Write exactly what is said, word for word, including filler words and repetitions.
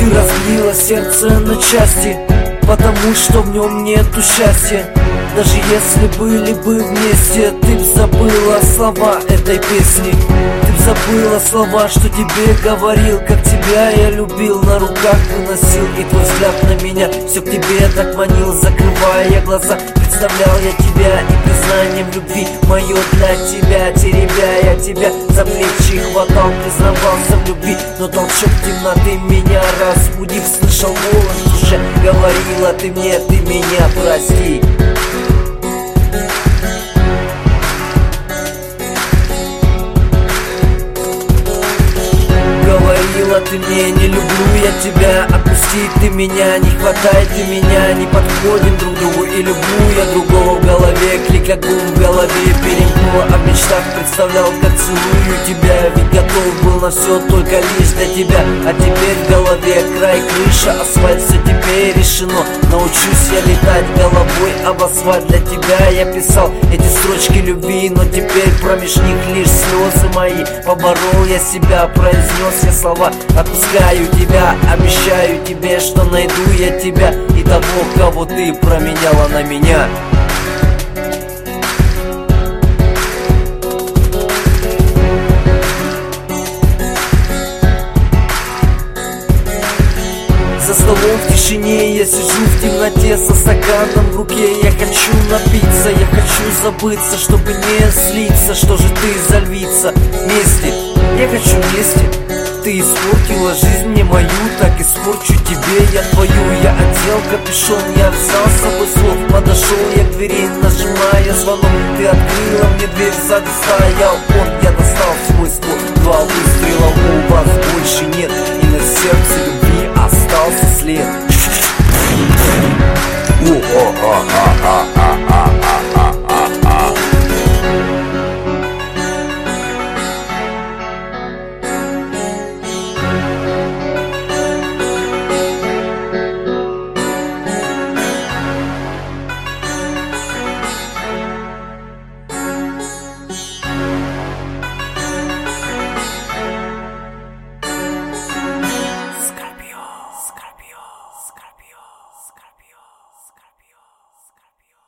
Ты разбила сердце на части, потому что в нем нету счастья. Даже если были бы вместе, ты б забыла слова этой песни. Ты б забыла слова, что тебе говорил, как тебя я любил, на руках выносил. И твой взгляд на меня все к тебе так манил. Закрывая глаза, представлял я тебя, и признанием любви мое для тебя, теребя я тебя за плечи, хватал, признавался в любви. Но толчок темноты меня разбудив, слышал голос в душе, говорила ты мне, ты меня прости. Говорила ты мне, не люблю я тебя, отпусти ты меня, не хватай ты меня, не подходим друг другу, и люблю я другого. В голове клик, как бум в голове перемкнуло, а в мечтах представлял, как целую тебя. Ведь готов был на все только лишь для тебя, а теперь в голове край, крыша, асфальт, все теперь решено. Научусь я летать головой об асфальт. Для тебя я писал эти строчки любви, но теперь промеж них лишь слезы мои. Поборол я себя, произнес я слова, отпускаю тебя, обещаю тебе, что найду я тебя и того, кого ты променяла на меня. За столом в тишине я сижу в темноте со стаканом в руке. Я хочу напиться, я хочу забыться, чтобы не слиться. Что же ты за львица вместе? Я хочу вместе. Ты испортила жизнь мне мою, так испорчу тебе я твою. Я одел капюшон, я взял с собой слов, подошел я к двери, нажимая звонок. Ты открыла мне дверь, сзади стоял он, я достал свой ствол. Два выстрела, у вас больше нет